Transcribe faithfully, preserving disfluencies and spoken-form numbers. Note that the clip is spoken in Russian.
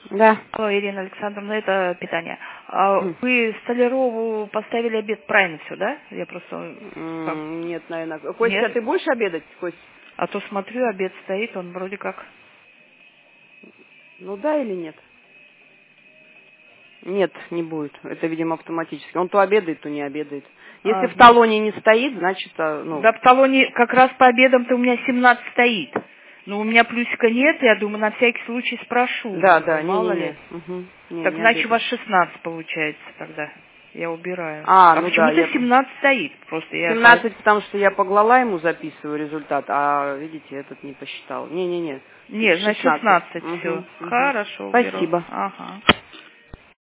Да. Алло, Ирина Александровна, это питание. А М. вы Столярову поставили обед, правильно все, да? Я просто... М, Нет, наверное. Костя, Нет? а ты будешь обедать, Кость? А то смотрю, обед стоит, он вроде как... Ну да или нет? Нет, не будет. Это, видимо, автоматически. Он то обедает, то не обедает. Если А, в зна- талоне не стоит, значит, а, ну... да в талоне как раз по обедам-то у меня семнадцать стоит. Но у меня плюсика нет, я думаю, на всякий случай спрошу. Да, Думаю, да, мало ли. не-не-не. Угу. Не, Так не значит, у вас обедает. шестнадцать получается тогда. Я убираю. А, А ну да, почему-то я... семнадцать стоит. Просто я... по- семнадцать, потому что я поглала ему, записываю результат, а, видите, этот не посчитал. Не-не-не, Нет, значит шестнадцать. шестнадцать все. Угу, угу. Хорошо, уберу. Спасибо. Ага.